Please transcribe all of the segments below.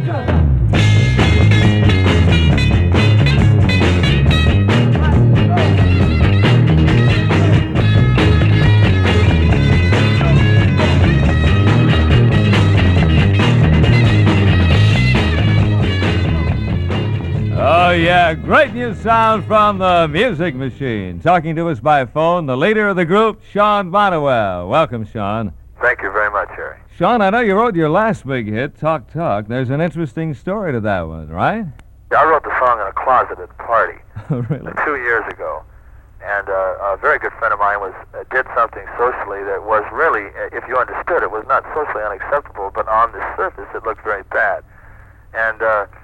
Oh, yeah, great new sound from the Music Machine. Talking to us by phone, the leader of the group, Sean Bonnewell. Welcome, Sean. Thank you very much, Harry. Sean, I know you wrote your last big hit, Talk Talk. There's an interesting story to that one, right? Yeah, I wrote the song in a closet at a party Really? 2 years ago. And a very good friend of mine did something socially that was really, if you understood it, was not socially unacceptable, but on the surface it looked very bad. And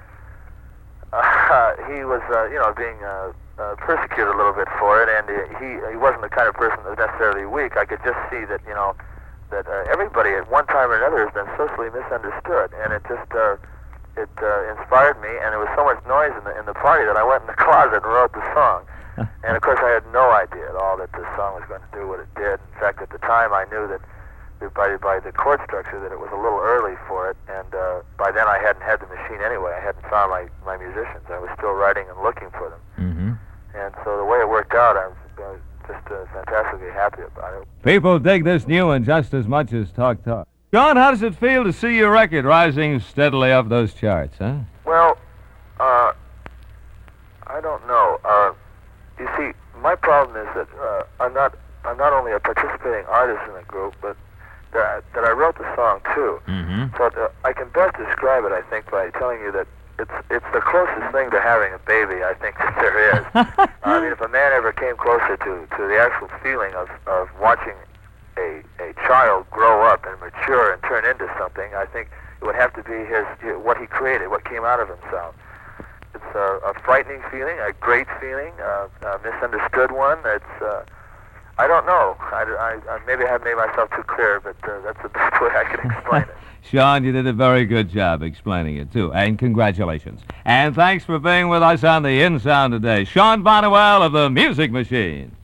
he was, being persecuted a little bit for it, and he wasn't the kind of person that was necessarily weak. I could just see that, that everybody at one time or another has been socially misunderstood, and it just inspired me. And there was so much noise in the party that I went in the closet and wrote the song. And of course, I had no idea at all that this song was going to do what it did. In fact, at the time, I knew that by the chord structure that it was a little early for it, and by then I hadn't had the machine anyway. I hadn't found my musicians. I was still writing and looking for them. Mm-hmm. And so the way it worked out, I was just fantastically happy about it. People dig this new one just as much as Talk Talk. Sean, how does it feel to see your record rising steadily up those charts, huh? Well, I don't know. You see, my problem is that I'm not only a participating artist in the group, but that I wrote the song too. Mm-hmm. So I can best describe it, I think, by telling you that it's the closest thing to having a baby, I think, that there is. I mean, if a man ever came closer to the actual feeling of watching a child grow up and mature and turn into something, I think it would have to be what he created, what came out of himself. It's a frightening feeling, a great feeling, a misunderstood one. It's I don't know. I maybe I haven't made myself too clear, but that's the best way I can explain it. Sean, you did a very good job explaining it, too. And congratulations. And thanks for being with us on the In Sound today. Sean Bonnewell of the Music Machine.